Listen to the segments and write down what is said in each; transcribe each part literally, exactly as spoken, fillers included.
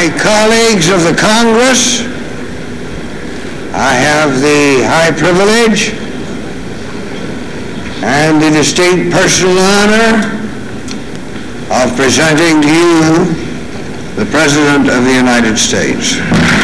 my colleagues of the Congress, I have the high privilege and the distinct personal honor of presenting to you the President of the United States.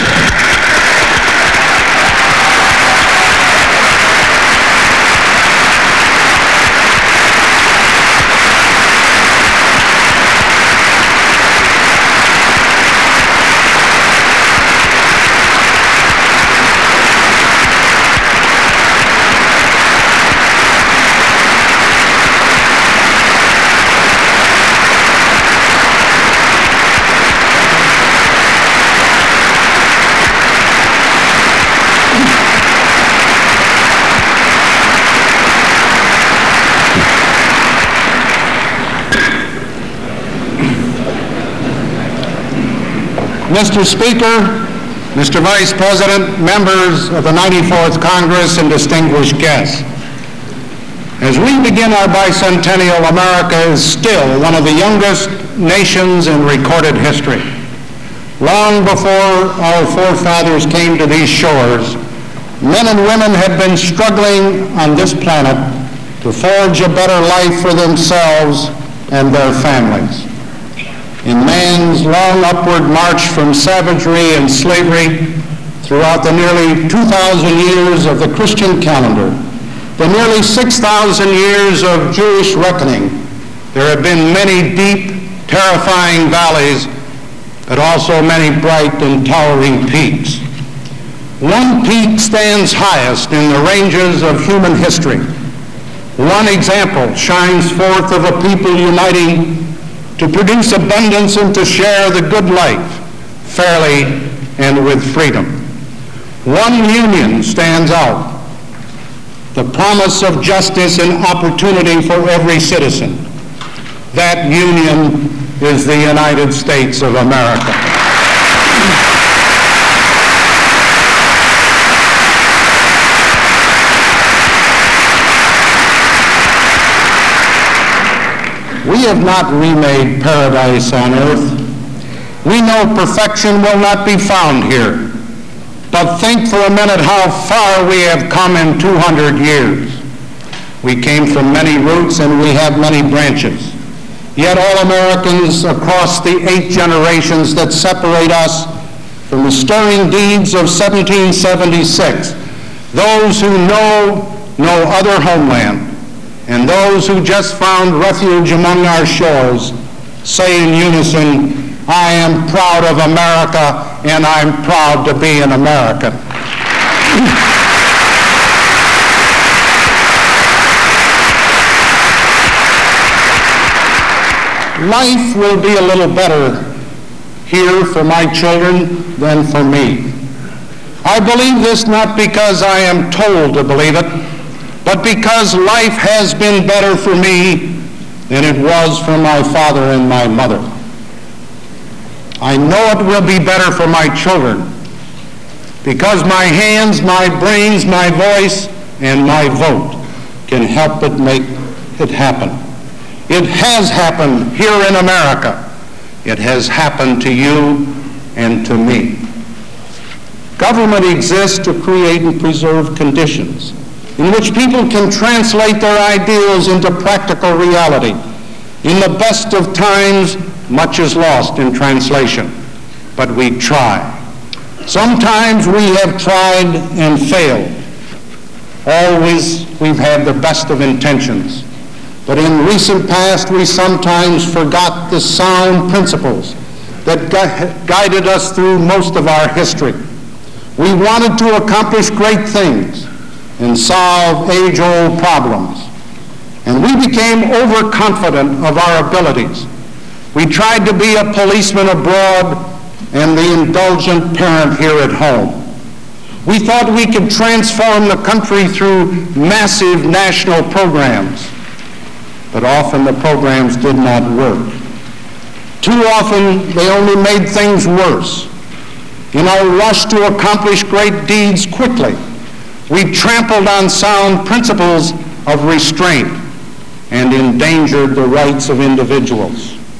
Mister Speaker, Mister Vice President, members of the ninety-fourth Congress, and distinguished guests. As we begin our bicentennial, America is still one of the youngest nations in recorded history. Long before our forefathers came to these shores, men and women had been struggling on this planet to forge a better life for themselves and their families. In man's long upward march from savagery and slavery throughout the nearly two thousand years of the Christian calendar, the nearly six thousand years of Jewish reckoning, there have been many deep, terrifying valleys, but also many bright and towering peaks. One peak stands highest in the ranges of human history. One example shines forth of a people uniting to produce abundance and to share the good life fairly and with freedom. One union stands out, the promise of justice and opportunity for every citizen. That union is the United States of America. We have not remade paradise on earth. We know perfection will not be found here. But think for a minute how far we have come in two hundred years. We came from many roots and we have many branches. Yet all Americans across the eight generations that separate us from the stirring deeds of seventeen seventy-six, those who know no other homeland, and those who just found refuge among our shores, say in unison, I am proud of America and I'm proud to be an American. Life will be a little better here for my children than for me. I believe this not because I am told to believe it, but because life has been better for me than it was for my father and my mother. I know it will be better for my children because my hands, my brains, my voice, and my vote can help it make it happen. It has happened here in America. It has happened to you and to me. Government exists to create and preserve conditions in which people can translate their ideals into practical reality. In the best of times, much is lost in translation, but we try. Sometimes we have tried and failed. Always we've had the best of intentions, but in recent past we sometimes forgot the sound principles that gu- guided us through most of our history. We wanted to accomplish great things and solve age-old problems. And we became overconfident of our abilities. We tried to be a policeman abroad and the indulgent parent here at home. We thought we could transform the country through massive national programs, but often the programs did not work. Too often they only made things worse. In our rush to accomplish great deeds quickly, we trampled on sound principles of restraint and endangered the rights of individuals.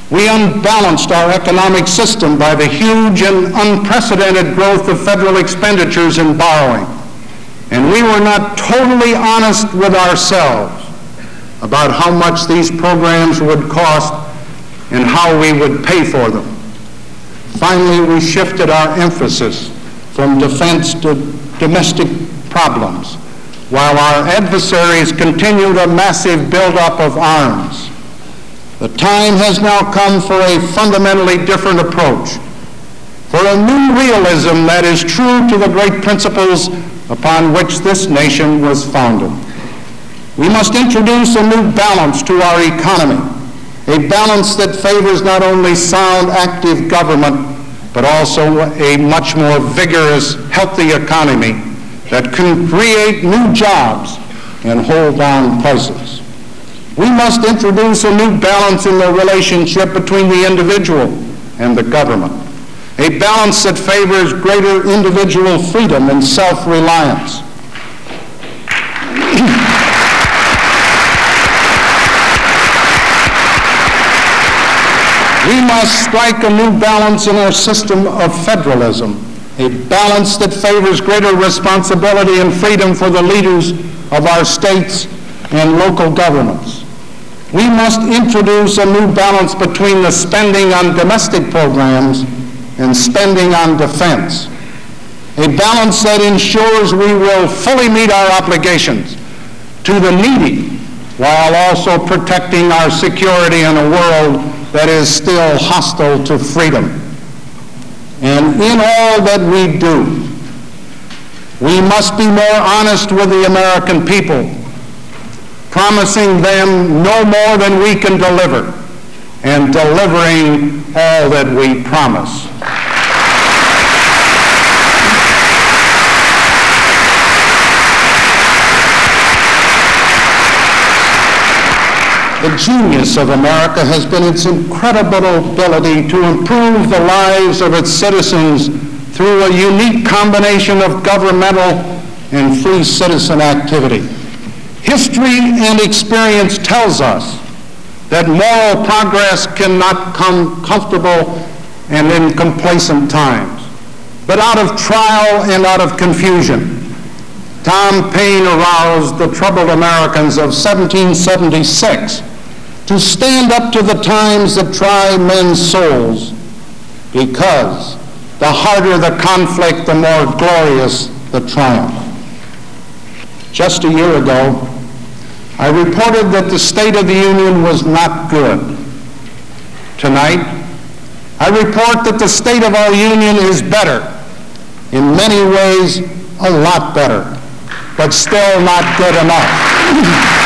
We unbalanced our economic system by the huge and unprecedented growth of federal expenditures and borrowing. And we were not totally honest with ourselves about how much these programs would cost and how we would pay for them. Finally, we shifted our emphasis from defense to domestic problems, while our adversaries continued a massive buildup of arms. The time has now come for a fundamentally different approach, for a new realism that is true to the great principles upon which this nation was founded. We must introduce a new balance to our economy, a balance that favors not only sound, active government, but also a much more vigorous, healthy economy that can create new jobs and hold down prices. We must introduce a new balance in the relationship between the individual and the government, a balance that favors greater individual freedom and self-reliance. We must strike a new balance in our system of federalism, a balance that favors greater responsibility and freedom for the leaders of our states and local governments. We must introduce a new balance between the spending on domestic programs and spending on defense, a balance that ensures we will fully meet our obligations to the needy while also protecting our security in a world that is still hostile to freedom. And in all that we do, we must be more honest with the American people, promising them no more than we can deliver, and delivering all that we promise. The genius of America has been its incredible ability to improve the lives of its citizens through a unique combination of governmental and free citizen activity. History and experience tells us that moral progress cannot come comfortable and in complacent times, but out of trial and out of confusion. Tom Paine aroused the troubled Americans of seventeen seventy-six to stand up to the times that try men's souls, because the harder the conflict, the more glorious the triumph. Just a year ago, I reported that the State of the Union was not good. Tonight, I report that the state of our Union is better, in many ways a lot better, but still not good enough.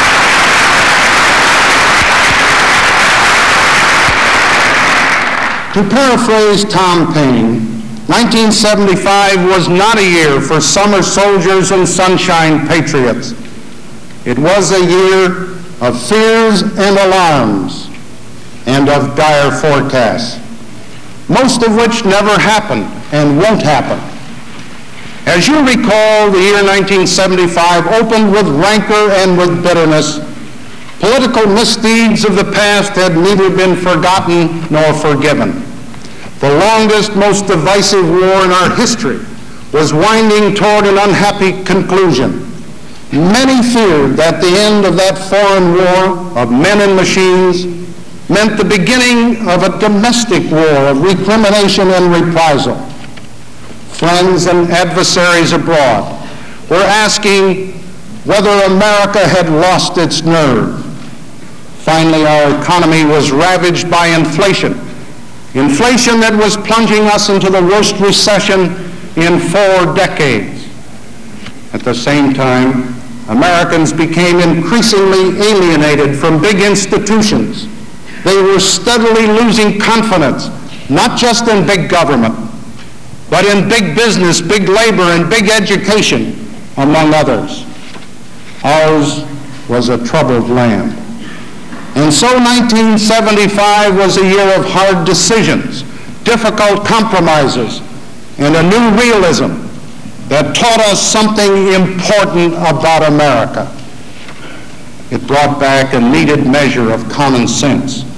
To paraphrase Tom Paine, nineteen seventy-five was not a year for summer soldiers and sunshine patriots. It was a year of fears and alarms and of dire forecasts, most of which never happened and won't happen. As you recall, the year nineteen seventy-five opened with rancor and with bitterness. Political misdeeds of the past had neither been forgotten nor forgiven. The longest, most divisive war in our history was winding toward an unhappy conclusion. Many feared that the end of that foreign war of men and machines meant the beginning of a domestic war of recrimination and reprisal. Friends and adversaries abroad were asking whether America had lost its nerve. Finally, our economy was ravaged by inflation, inflation that was plunging us into the worst recession in four decades. At the same time, Americans became increasingly alienated from big institutions. They were steadily losing confidence, not just in big government, but in big business, big labor, and big education, among others. Ours was a troubled land. And so nineteen seventy-five was a year of hard decisions, difficult compromises, and a new realism that taught us something important about America. It brought back a needed measure of common sense.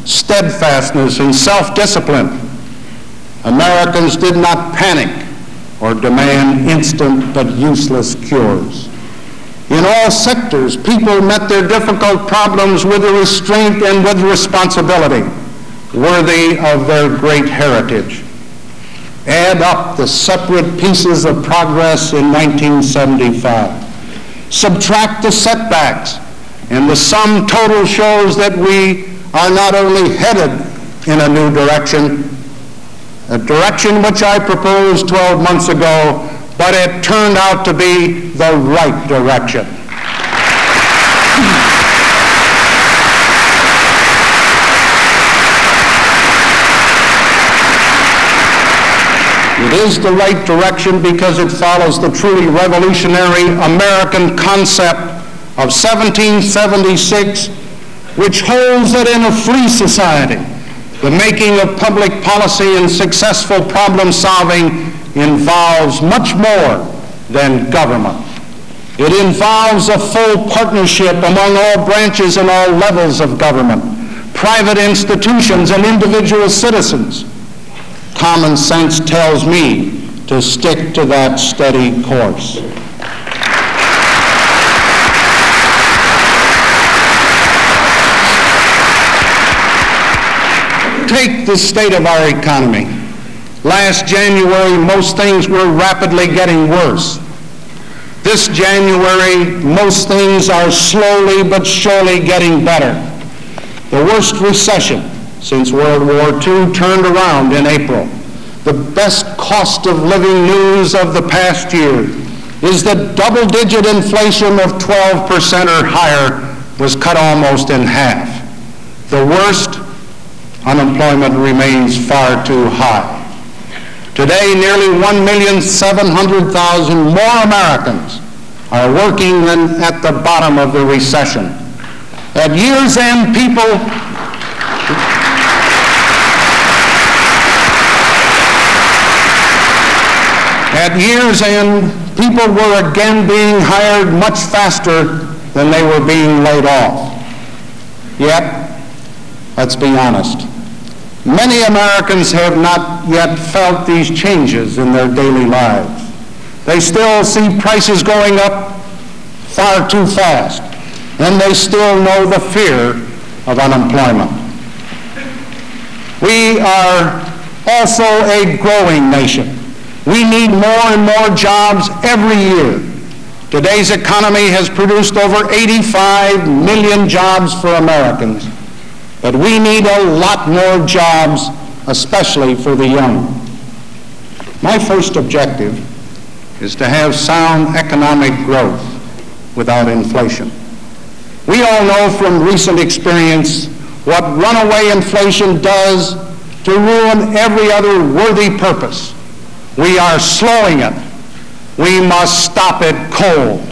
steadfastness, and self-discipline. Americans did not panic or demand instant but useless cures. In all sectors, people met their difficult problems with a restraint and with responsibility worthy of their great heritage. Add up the separate pieces of progress in nineteen seventy-five. Subtract the setbacks, and the sum total shows that we are not only headed in a new direction, a direction which I proposed twelve months ago, but it turned out to be the right direction. It is the right direction because it follows the truly revolutionary American concept of seventeen seventy-six, which holds that in a free society, the making of public policy and successful problem solving involves much more than government. It involves a full partnership among all branches and all levels of government, private institutions and individual citizens. Common sense tells me to stick to that steady course. Take the state of our economy. Last January, most things were rapidly getting worse. This January, most things are slowly but surely getting better. The worst recession since World War Two turned around in April. The best cost of living news of the past year is that double-digit inflation of twelve percent or higher was cut almost in half. The worst, unemployment remains far too high. Today, nearly one million seven hundred thousand more Americans are working than at the bottom of the recession. At year's end, people At year's end, people were again being hired much faster than they were being laid off. Yet, let's be honest, many Americans have not yet felt these changes in their daily lives. They still see prices going up far too fast, and they still know the fear of unemployment. We are also a growing nation. We need more and more jobs every year. Today's economy has produced over eighty-five million jobs for Americans, but we need a lot more jobs, especially for the young. My first objective is to have sound economic growth without inflation. We all know from recent experience what runaway inflation does to ruin every other worthy purpose. We are slowing it. We must stop it cold.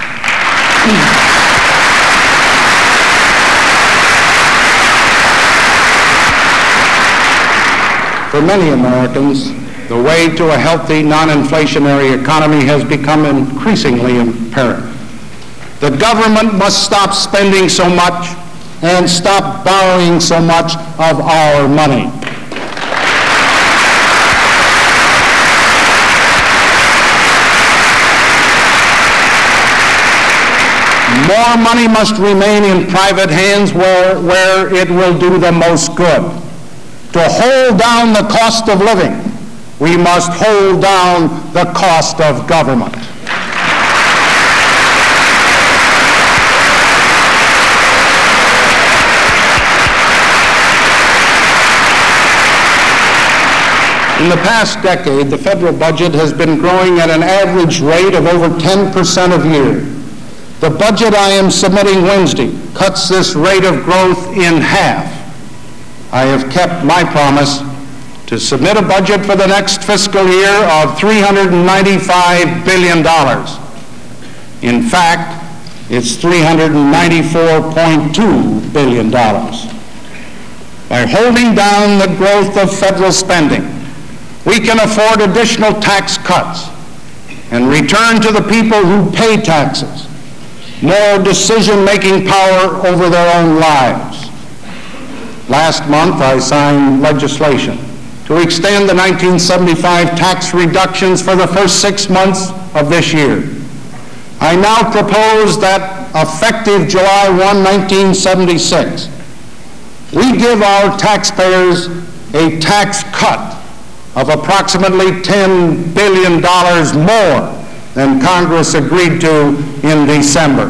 For many Americans, the way to a healthy, non-inflationary economy has become increasingly apparent. The government must stop spending so much and stop borrowing so much of our money. More money must remain in private hands where, where it will do the most good. To hold down the cost of living, we must hold down the cost of government. In the past decade, the federal budget has been growing at an average rate of over ten percent a year. The budget I am submitting Wednesday cuts this rate of growth in half. I have kept my promise to submit a budget for the next fiscal year of three hundred ninety-five billion dollars. In fact, it's three hundred ninety-four point two billion dollars. By holding down the growth of federal spending, we can afford additional tax cuts and return to the people who pay taxes more decision-making power over their own lives. Last month, I signed legislation to extend the nineteen seventy-five tax reductions for the first six months of this year. I now propose that effective July first, nineteen seventy-six, we give our taxpayers a tax cut of approximately ten billion dollars more than Congress agreed to in December.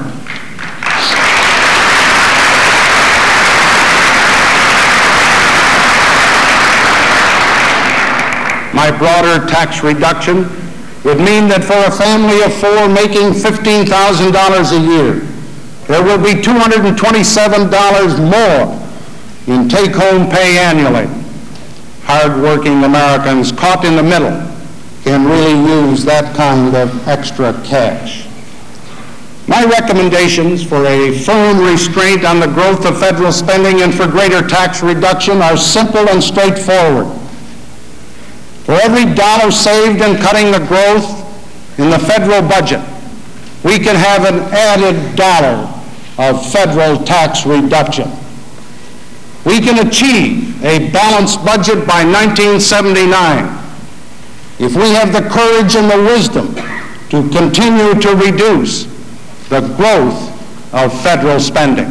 My broader tax reduction would mean that for a family of four making fifteen thousand dollars a year, there will be two hundred twenty-seven dollars more in take-home pay annually. Hard-working Americans caught in the middle can really use that kind of extra cash. My recommendations for a firm restraint on the growth of federal spending and for greater tax reduction are simple and straightforward. For every dollar saved in cutting the growth in the federal budget, we can have an added dollar of federal tax reduction. We can achieve a balanced budget by nineteen seventy-nine if we have the courage and the wisdom to continue to reduce the growth of federal spending.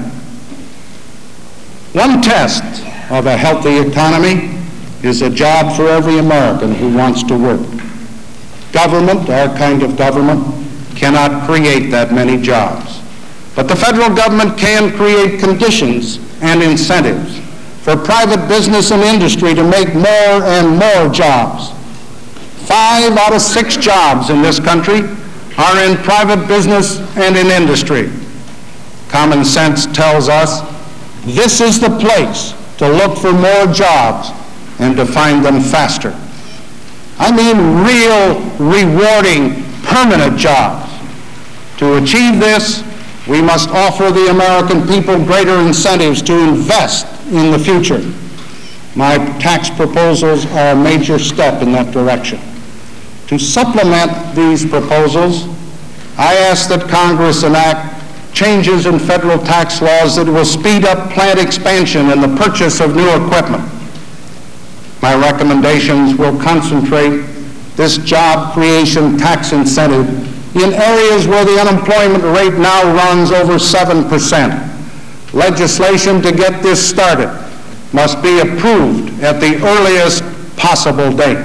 One test of a healthy economy is a job for every American who wants to work. Government, our kind of government, cannot create that many jobs. But the federal government can create conditions and incentives for private business and industry to make more and more jobs. Five out of six jobs in this country are in private business and in industry. Common sense tells us this is the place to look for more jobs and to find them faster. I mean real, rewarding, permanent jobs. To achieve this, we must offer the American people greater incentives to invest in the future. My tax proposals are a major step in that direction. To supplement these proposals, I ask that Congress enact changes in federal tax laws that will speed up plant expansion and the purchase of new equipment. My recommendations will concentrate this job creation tax incentive in areas where the unemployment rate now runs over seven percent. Legislation to get this started must be approved at the earliest possible date.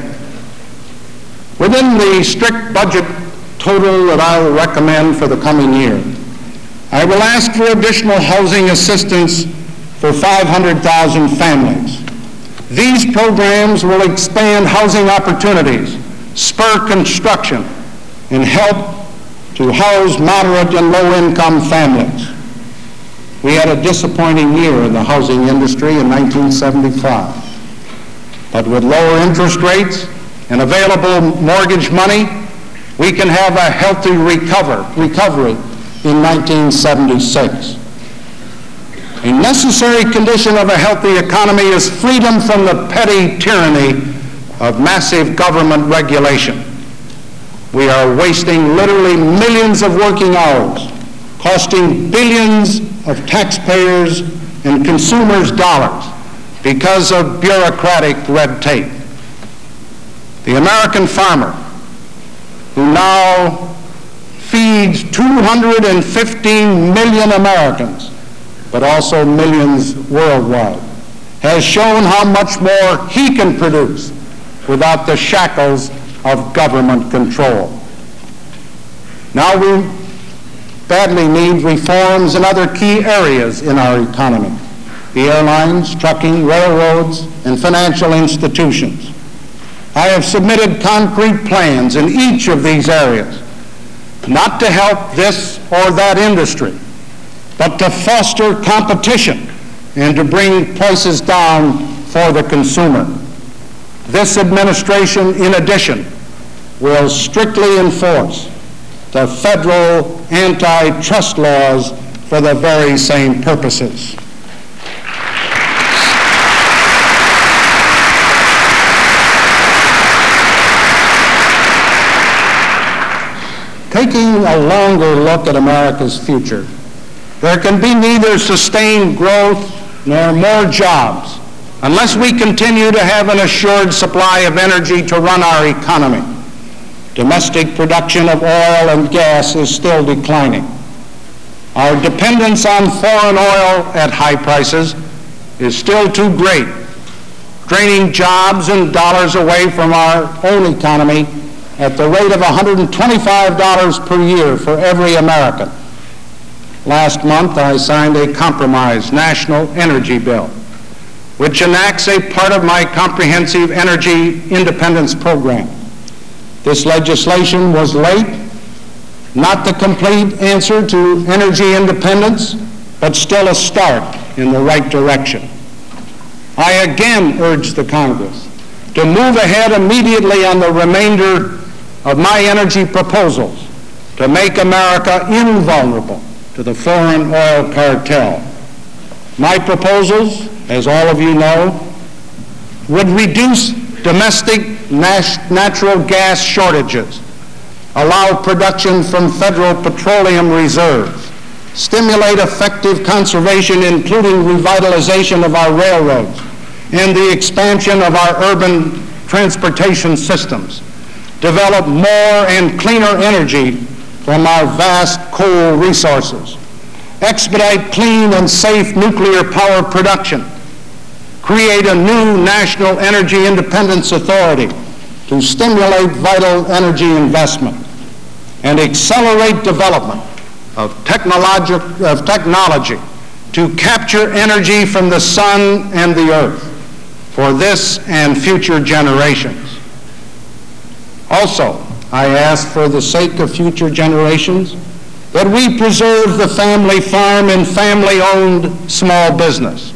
Within the strict budget total that I will recommend for the coming year, I will ask for additional housing assistance for five hundred thousand families. These programs will expand housing opportunities, spur construction, and help to house moderate and low-income families. We had a disappointing year in the housing industry in nineteen seventy-five. But with lower interest rates and available mortgage money, we can have a healthy recover, recovery in nineteen seventy-six. A necessary condition of a healthy economy is freedom from the petty tyranny of massive government regulation. We are wasting literally millions of working hours, costing billions of taxpayers and consumers' dollars because of bureaucratic red tape. The American farmer, who now feeds two hundred fifteen million Americans, but also millions worldwide, has shown how much more he can produce without the shackles of government control. Now we badly need reforms in other key areas in our economy: the airlines, trucking, railroads, and financial institutions. I have submitted concrete plans in each of these areas, not to help this or that industry, but to foster competition and to bring prices down for the consumer. This administration, in addition, will strictly enforce the federal antitrust laws for the very same purposes. Taking a longer look at America's future, there can be neither sustained growth nor more jobs unless we continue to have an assured supply of energy to run our economy. Domestic production of oil and gas is still declining. Our dependence on foreign oil at high prices is still too great, draining jobs and dollars away from our own economy at the rate of one hundred twenty-five dollars per year for every American. Last month, I signed a compromise national energy bill, which enacts a part of my comprehensive energy independence program. This legislation was late, not the complete answer to energy independence, but still a start in the right direction. I again urge the Congress to move ahead immediately on the remainder of my energy proposals to make America invulnerable to the foreign oil cartel. My proposals, as all of you know, would reduce domestic natural gas shortages, allow production from federal petroleum reserves, stimulate effective conservation, including revitalization of our railroads and the expansion of our urban transportation systems, develop more and cleaner energy from our vast coal resources, expedite clean and safe nuclear power production, create a new National Energy Independence Authority to stimulate vital energy investment, and accelerate development of, technologi of technology to capture energy from the sun and the earth for this and future generations. Also, I ask, for the sake of future generations, that we preserve the family farm and family-owned small business.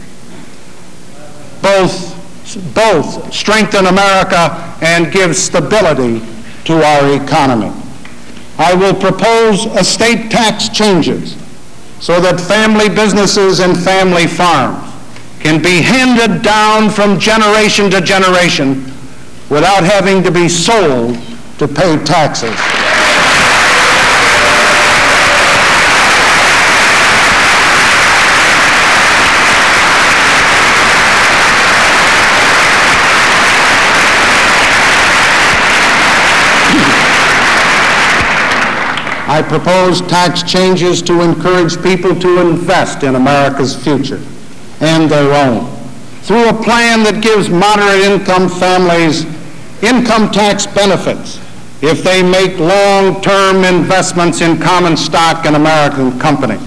Both, both strengthen America and give stability to our economy. I will propose estate tax changes so that family businesses and family farms can be handed down from generation to generation without having to be sold to pay taxes. I propose tax changes to encourage people to invest in America's future and their own through a plan that gives moderate income families income tax benefits if they make long-term investments in common stock in American companies.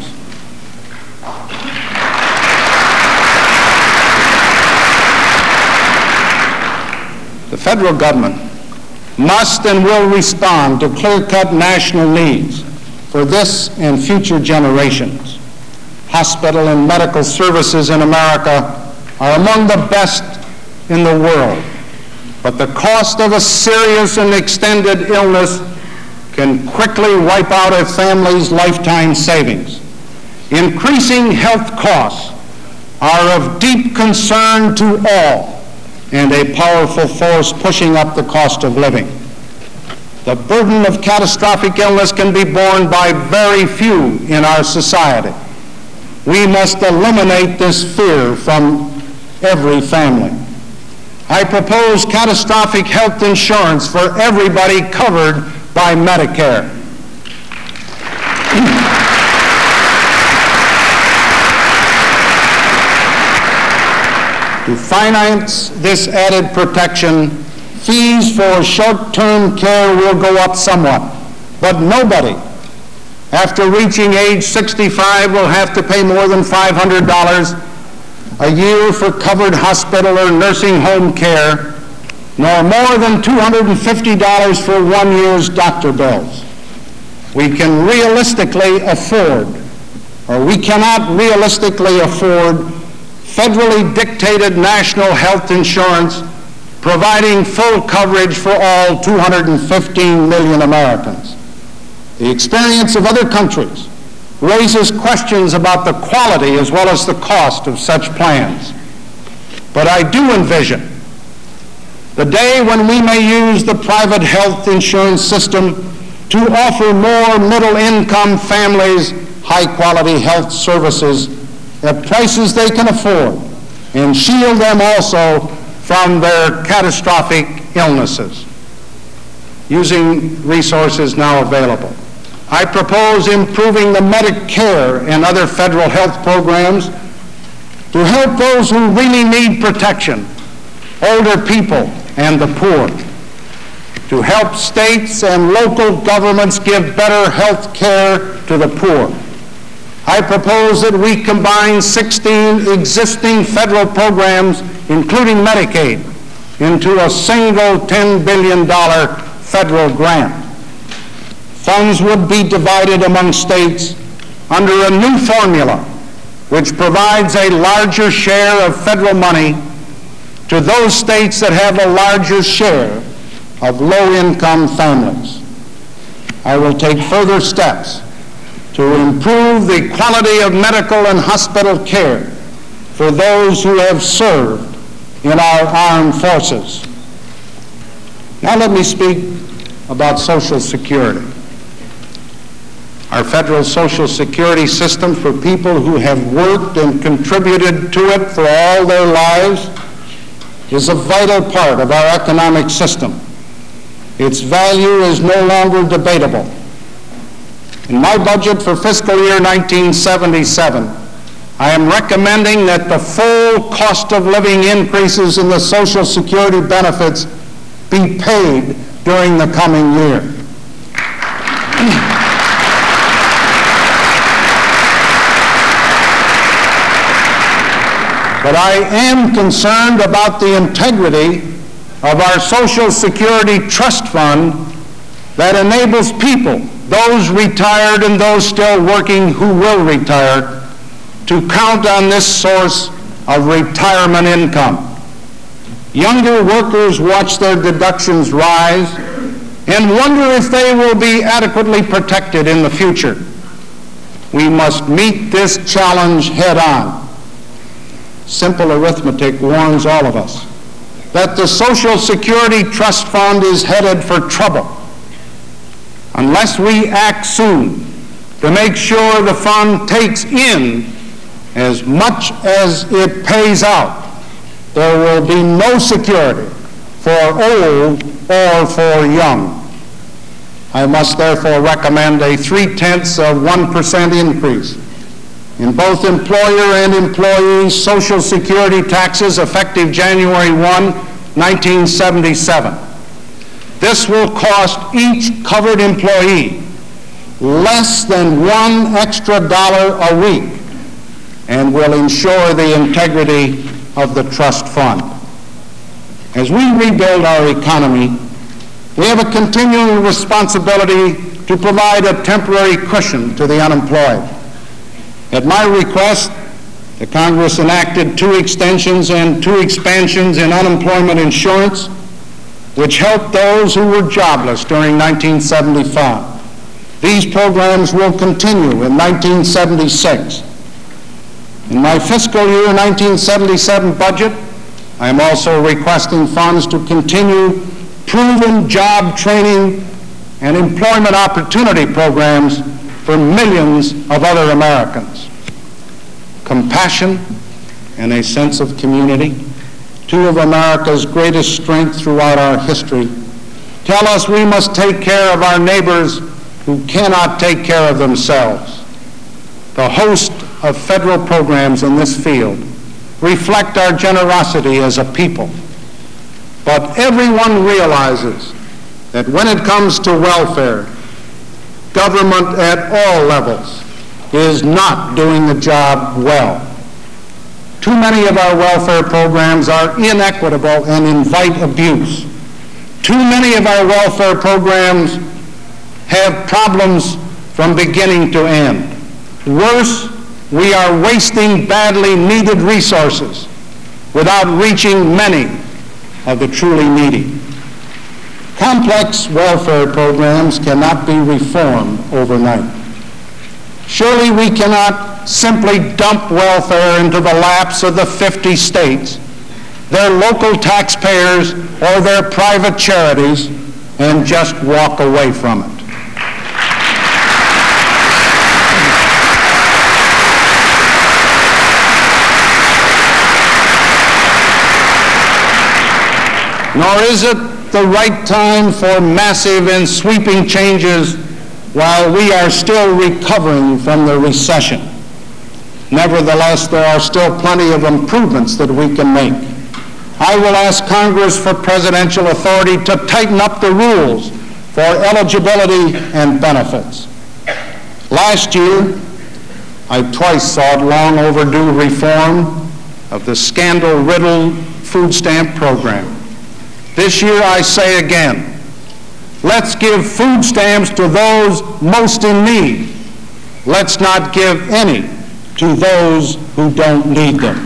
The federal government must and will respond to clear-cut national needs for this and future generations. Hospital and medical services in America are among the best in the world, but the cost of a serious and extended illness can quickly wipe out a family's lifetime savings. Increasing health costs are of deep concern to all and a powerful force pushing up the cost of living. The burden of catastrophic illness can be borne by very few in our society. We must eliminate this fear from every family. I propose catastrophic health insurance for everybody covered by Medicare. To finance this added protection, fees for short-term care will go up somewhat, but nobody after reaching age sixty-five will have to pay more than five hundred dollars a year for covered hospital or nursing home care, nor more than two hundred fifty dollars for one year's doctor bills. We can realistically afford, or we cannot realistically afford, federally dictated national health insurance providing full coverage for all two hundred fifteen million Americans. The experience of other countries raises questions about the quality as well as the cost of such plans. But I do envision the day when we may use the private health insurance system to offer more middle-income families high-quality health services at prices they can afford, and shield them also from their catastrophic illnesses, using resources now available. I propose improving the Medicare and other federal health programs to help those who really need protection, older people and the poor, to help states and local governments give better health care to the poor. I propose that we combine sixteen existing federal programs, including Medicaid, into a single ten billion dollar federal grant. Funds would be divided among states under a new formula which provides a larger share of federal money to those states that have a larger share of low-income families. I will take further steps to improve the quality of medical and hospital care for those who have served in our armed forces. Now let me speak about Social Security. Our federal Social Security system for people who have worked and contributed to it for all their lives is a vital part of our economic system. Its value is no longer debatable. In my budget for fiscal year nineteen seventy-seven, I am recommending that the full cost of living increases in the Social Security benefits be paid during the coming year. But I am concerned about the integrity of our Social Security trust fund that enables people, those retired and those still working who will retire, to count on this source of retirement income. Younger workers watch their deductions rise and wonder if they will be adequately protected in the future. We must meet this challenge head on. Simple arithmetic warns all of us that the Social Security Trust Fund is headed for trouble unless we act soon to make sure the fund takes in as much as it pays out. There will be no security for old or for young. I must therefore recommend a three-tenths of one percent increase in both employer and employee Social Security taxes effective January first, nineteen seventy-seven. This will cost each covered employee less than one extra dollar a week and will ensure the integrity of the trust fund. As we rebuild our economy, we have a continuing responsibility to provide a temporary cushion to the unemployed. At my request, the Congress enacted two extensions and two expansions in unemployment insurance, which helped those who were jobless during nineteen seventy-five. These programs will continue in nineteen seventy-six. In my fiscal year nineteen seventy-seven budget, I am also requesting funds to continue proven job training and employment opportunity programs for millions of other Americans. Compassion and a sense of community, two of America's greatest strengths throughout our history, tell us we must take care of our neighbors who cannot take care of themselves. The host of federal programs in this field reflect our generosity as a people. But everyone realizes that when it comes to welfare, government at all levels is not doing the job well. Too many of our welfare programs are inequitable and invite abuse. Too many of our welfare programs have problems from beginning to end. Worse, we are wasting badly needed resources without reaching many of the truly needy. Complex welfare programs cannot be reformed overnight. Surely we cannot simply dump welfare into the laps of the fifty states, their local taxpayers, or their private charities and just walk away from it. nor is it the right time for massive and sweeping changes while we are still recovering from the recession. Nevertheless, there are still plenty of improvements that we can make. I will ask Congress for presidential authority to tighten up the rules for eligibility and benefits. Last year, I twice sought long overdue reform of the scandal-riddled food stamp program. This year I say again, let's give food stamps to those most in need. Let's not give any to those who don't need them.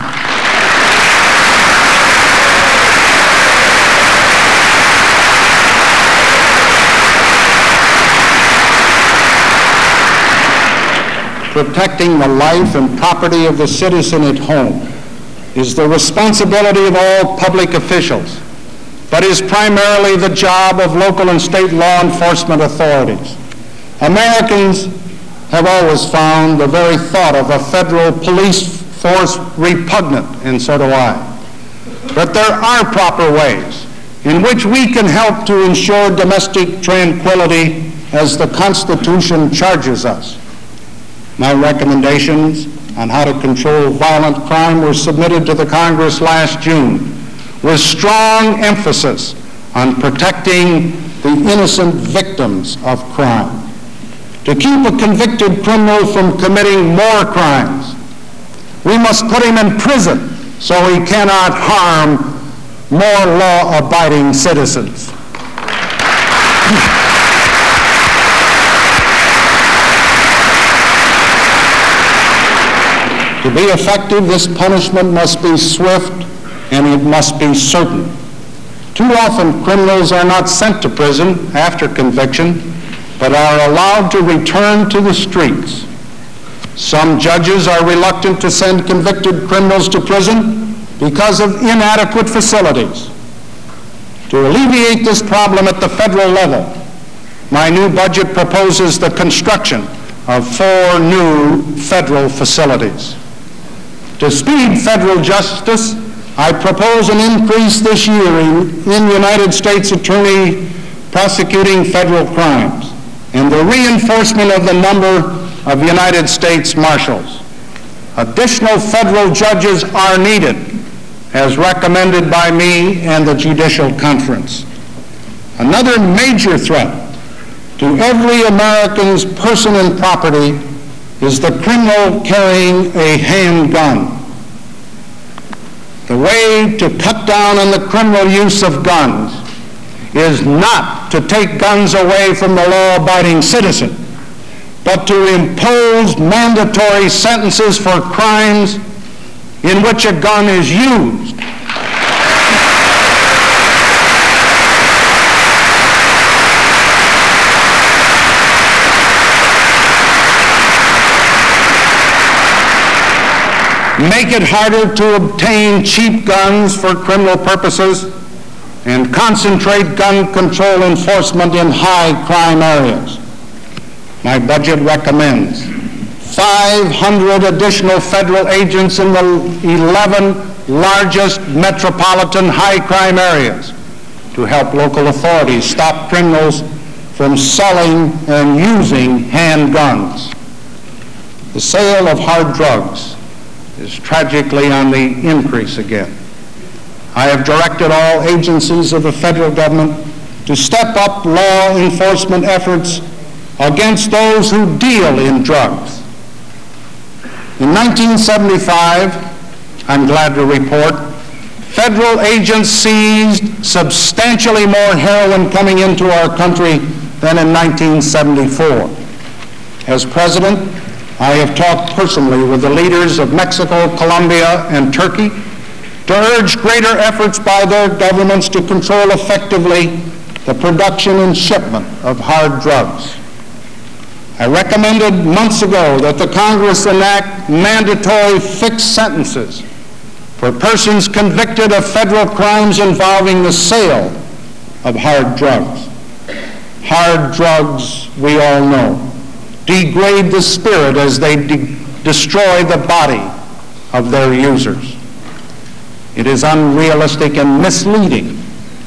Protecting the life and property of the citizen at home is the responsibility of all public officials, but is primarily the job of local and state law enforcement authorities. Americans have always found the very thought of a federal police force repugnant, and so do I. But there are proper ways in which we can help to ensure domestic tranquility as the Constitution charges us. My recommendations on how to control violent crime were submitted to the Congress last June with strong emphasis on protecting the innocent victims of crime. To keep a convicted criminal from committing more crimes, we must put him in prison so he cannot harm more law-abiding citizens. To be effective, this punishment must be swift and it must be certain. Too often, criminals are not sent to prison after conviction, but are allowed to return to the streets. Some judges are reluctant to send convicted criminals to prison because of inadequate facilities. To alleviate this problem at the federal level, my new budget proposes the construction of four new federal facilities. To speed federal justice, I propose an increase this year in, in United States Attorney prosecuting federal crimes and the reinforcement of the number of United States Marshals. Additional federal judges are needed, as recommended by me and the Judicial Conference. Another major threat to every American's person and property is the criminal carrying a handgun. The way to cut down on the criminal use of guns is not to take guns away from the law-abiding citizen, but to impose mandatory sentences for crimes in which a gun is used. Make it harder to obtain cheap guns for criminal purposes, and concentrate gun control enforcement in high crime areas. My budget recommends five hundred additional federal agents in the eleven largest metropolitan high crime areas to help local authorities stop criminals from selling and using handguns. The sale of hard drugs is tragically on the increase again. I have directed all agencies of the federal government to step up law enforcement efforts against those who deal in drugs. In nineteen seventy-five, I'm glad to report, federal agents seized substantially more heroin coming into our country than in nineteen seventy-four. As president, I have talked personally with the leaders of Mexico, Colombia, and Turkey to urge greater efforts by their governments to control effectively the production and shipment of hard drugs. I recommended months ago that the Congress enact mandatory fixed sentences for persons convicted of federal crimes involving the sale of hard drugs. Hard drugs, we all know, degrade the spirit as they de- destroy the body of their users. It is unrealistic and misleading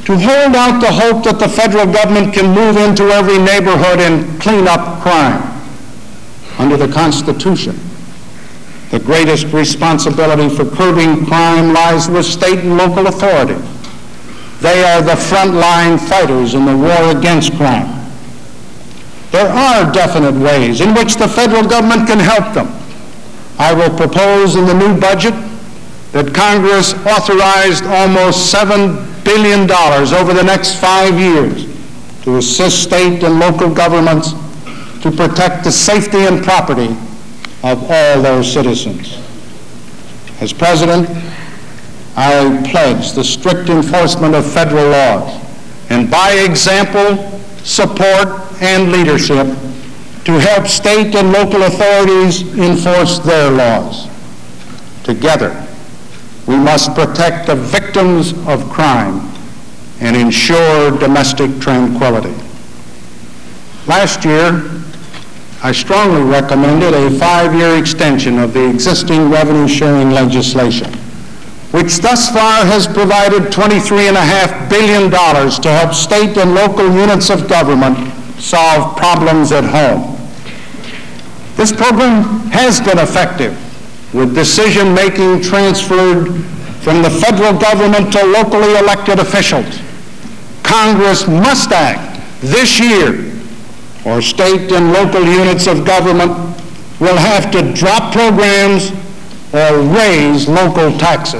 to hold out the hope that the federal government can move into every neighborhood and clean up crime. Under the Constitution, the greatest responsibility for curbing crime lies with state and local authorities. They are the frontline fighters in the war against crime. There are definite ways in which the federal government can help them. I will propose in the new budget that Congress authorized almost seven billion dollars over the next five years to assist state and local governments to protect the safety and property of all their citizens. As President, I pledge the strict enforcement of federal laws and, by example, support and leadership to help state and local authorities enforce their laws. Together, we must protect the victims of crime and ensure domestic tranquility. Last year, I strongly recommended a five-year extension of the existing revenue-sharing legislation, which thus far has provided twenty-three point five billion dollars to help state and local units of government solve problems at home. This program has been effective, with decision-making transferred from the federal government to locally elected officials. Congress must act this year, or state and local units of government will have to drop programs or raise local taxes.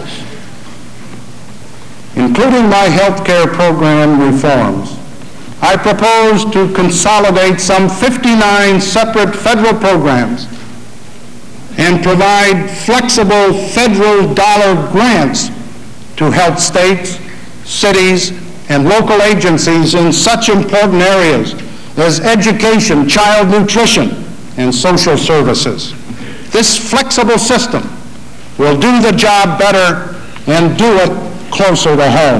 Including my health care program reforms, I propose to consolidate some fifty-nine separate federal programs and provide flexible federal dollar grants to help states, cities, and local agencies in such important areas as education, child nutrition, and social services. This flexible system will do the job better and do it closer to home.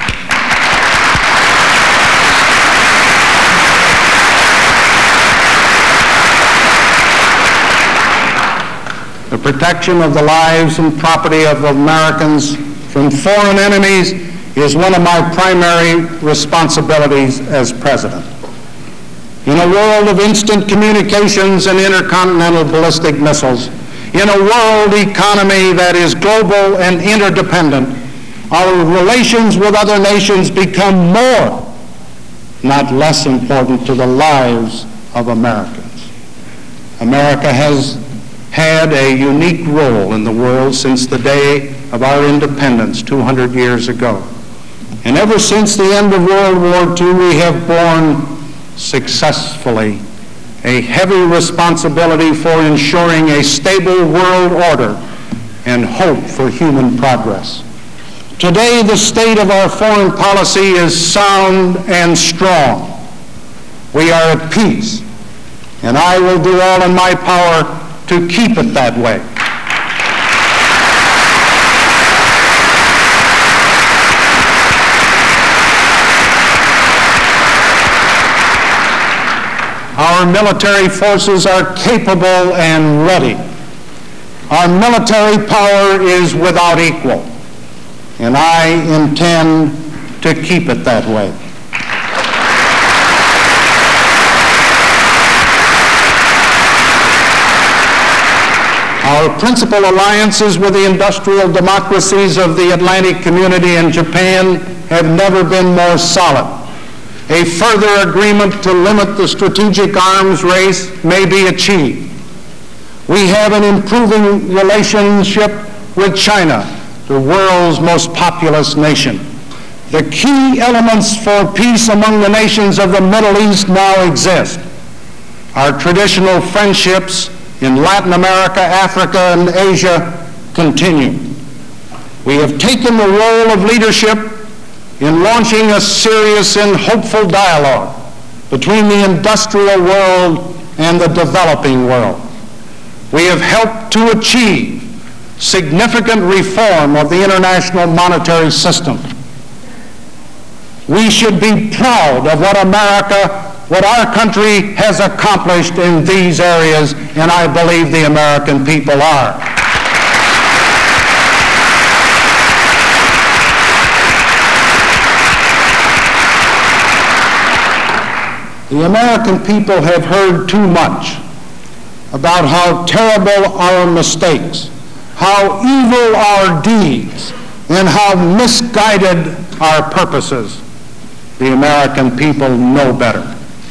The protection of the lives and property of Americans from foreign enemies is one of my primary responsibilities as President. In a world of instant communications and intercontinental ballistic missiles, in a world economy that is global and interdependent, our relations with other nations become more, not less important to the lives of Americans. America has had a unique role in the world since the day of our independence two hundred years ago. And ever since the end of World War Two, we have borne successfully a heavy responsibility for ensuring a stable world order and hope for human progress. Today, the state of our foreign policy is sound and strong. We are at peace, and I will do all in my power to keep it that way. Our military forces are capable and ready. Our military power is without equal, and I intend to keep it that way. Our principal alliances with the industrial democracies of the Atlantic community and Japan have never been more solid. A further agreement to limit the strategic arms race may be achieved. We have an improving relationship with China, the world's most populous nation. The key elements for peace among the nations of the Middle East now exist. Our traditional friendships in Latin America, Africa, and Asia continue. We have taken the role of leadership in launching a serious and hopeful dialogue between the industrial world and the developing world. We have helped to achieve significant reform of the international monetary system. We should be proud of what America, what our country has accomplished in these areas, and I believe the American people are. The American people have heard too much about how terrible our mistakes, how evil our deeds, and how misguided our purposes. The American people know better.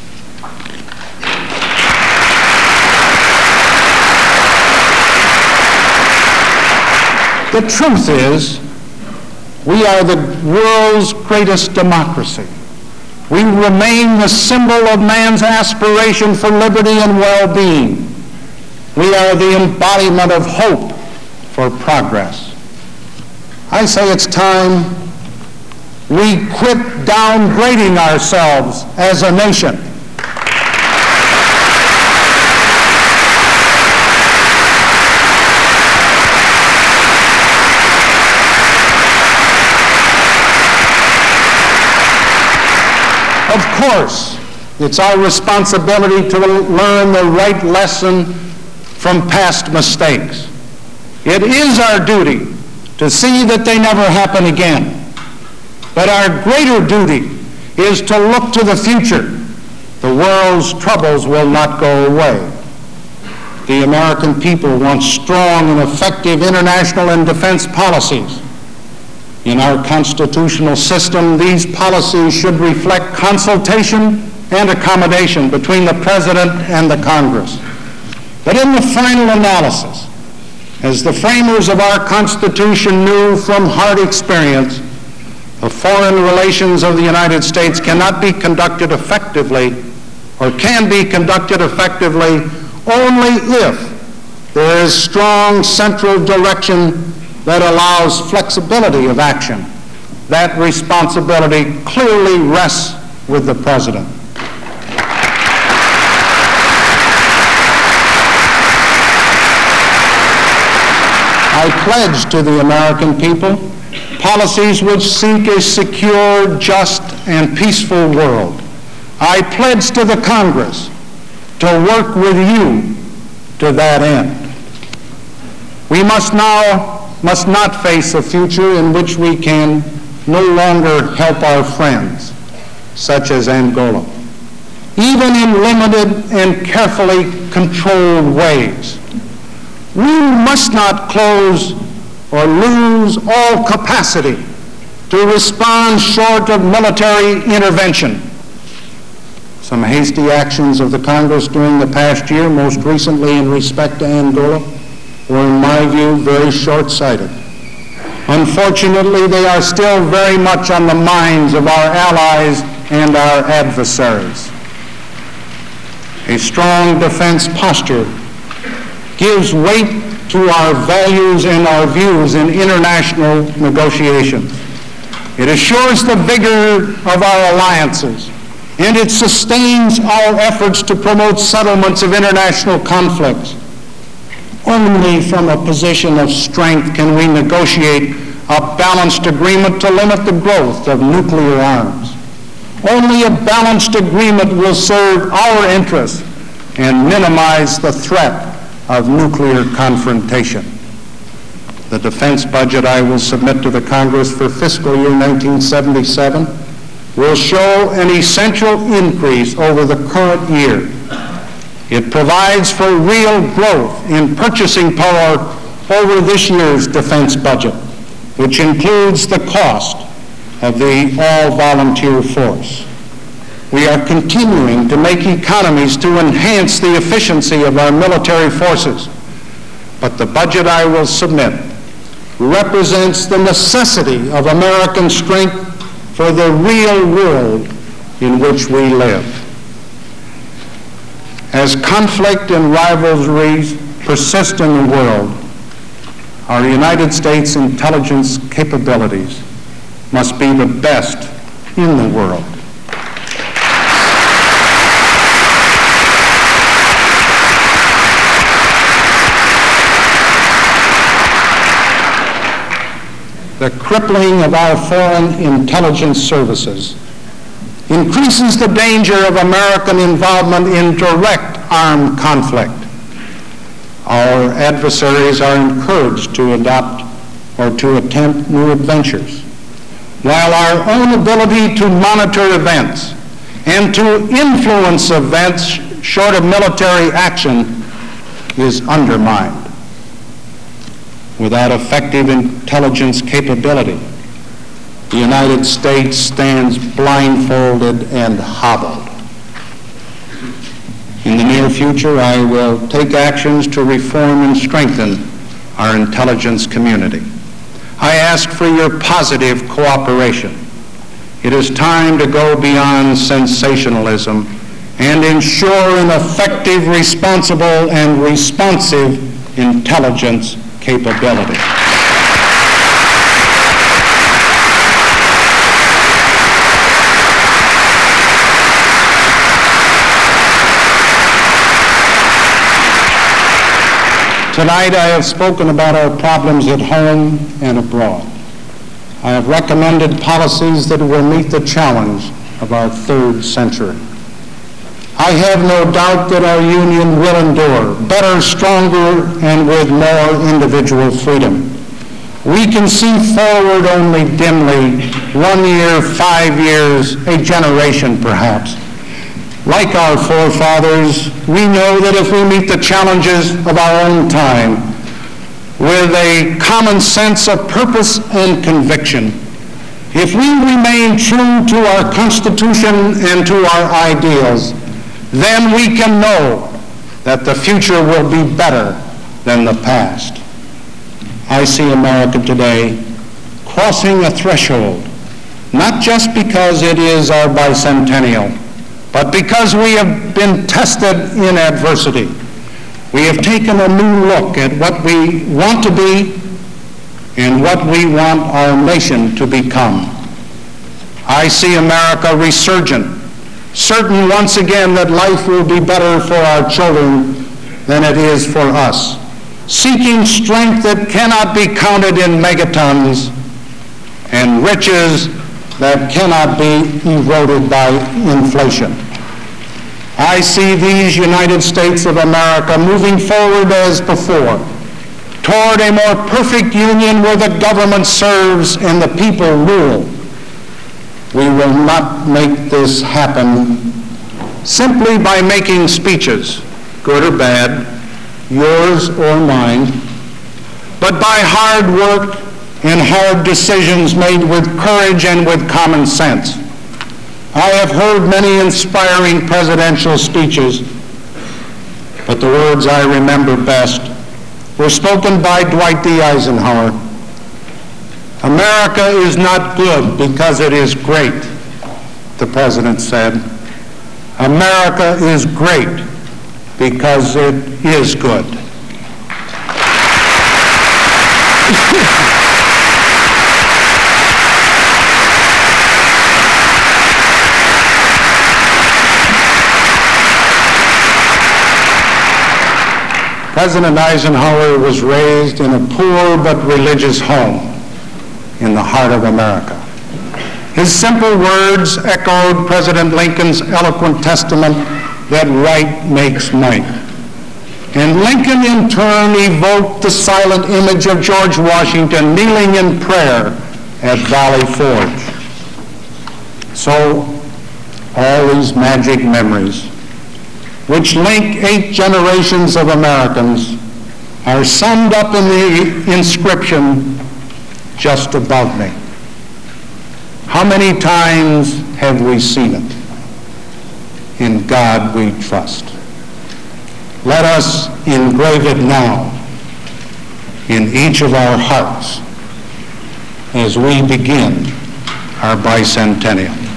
The truth is, we are the world's greatest democracy. We remain the symbol of man's aspiration for liberty and well-being. We are the embodiment of hope for progress. I say it's time we quit downgrading ourselves as a nation. Of course, it's our responsibility to learn the right lesson from past mistakes. It is our duty to see that they never happen again. But our greater duty is to look to the future. The world's troubles will not go away. The American people want strong and effective international and defense policies. In our constitutional system, these policies should reflect consultation and accommodation between the President and the Congress. But in the final analysis, as the framers of our Constitution knew from hard experience, the foreign relations of the United States cannot be conducted effectively, or can be conducted effectively, only if there is strong central direction that allows flexibility of action. That responsibility clearly rests with the President. I pledge to the American people policies which seek a secure, just, and peaceful world. I pledge to the Congress to work with you to that end. We must now must not face a future in which we can no longer help our friends, such as Angola, even in limited and carefully controlled ways. We must not close or lose all capacity to respond short of military intervention. Some hasty actions of the Congress during the past year, most recently in respect to Angola, were, in my view, very short-sighted. Unfortunately, they are still very much on the minds of our allies and our adversaries. A strong defense posture gives weight to our values and our views in international negotiations. It assures the vigor of our alliances, and it sustains our efforts to promote settlements of international conflicts. Only from a position of strength can we negotiate a balanced agreement to limit the growth of nuclear arms. Only a balanced agreement will serve our interests and minimize the threat of nuclear confrontation. The defense budget I will submit to the Congress for fiscal year nineteen seventy-seven will show an essential increase over the current year. It provides for real growth in purchasing power over this year's defense budget, which includes the cost of the all-volunteer force. We are continuing to make economies to enhance the efficiency of our military forces, but the budget I will submit represents the necessity of American strength for the real world in which we live. As conflict and rivalries persist in the world, our United States intelligence capabilities must be the best in the world. The crippling of our foreign intelligence services increases the danger of American involvement in direct armed conflict. Our adversaries are encouraged to adopt or to attempt new adventures, while our own ability to monitor events and to influence events short of military action is undermined. Without effective intelligence capability, the United States stands blindfolded and hobbled. In the near future, I will take actions to reform and strengthen our intelligence community. I ask for your positive cooperation. It is time to go beyond sensationalism and ensure an effective, responsible, and responsive intelligence capability. Tonight I have spoken about our problems at home and abroad. I have recommended policies that will meet the challenge of our third century. I have no doubt that our union will endure, better, stronger, and with more individual freedom. We can see forward only dimly, one year, five years, a generation perhaps. Like our forefathers, we know that if we meet the challenges of our own time with a common sense of purpose and conviction, if we remain true to our Constitution and to our ideals, then we can know that the future will be better than the past. I see America today crossing a threshold, not just because it is our bicentennial, but because we have been tested in adversity. We have taken a new look at what we want to be and what we want our nation to become. I see America resurgent, certain once again that life will be better for our children than it is for us, seeking strength that cannot be counted in megatons and riches that cannot be eroded by inflation. I see these United States of America moving forward as before, toward a more perfect union where the government serves and the people rule. We will not make this happen simply by making speeches, good or bad, yours or mine, but by hard work and hard decisions made with courage and with common sense. I have heard many inspiring presidential speeches, but the words I remember best were spoken by Dwight D. Eisenhower. America is not good because it is great, the president said. America is great because it is good. President Eisenhower was raised in a poor but religious home in the heart of America. His simple words echoed President Lincoln's eloquent testament that right makes might. And Lincoln in turn evoked the silent image of George Washington kneeling in prayer at Valley Forge. So all these magic memories, which link eight generations of Americans, are summed up in the inscription just above me. How many times have we seen it? In God we trust. Let us engrave it now in each of our hearts as we begin our bicentennial.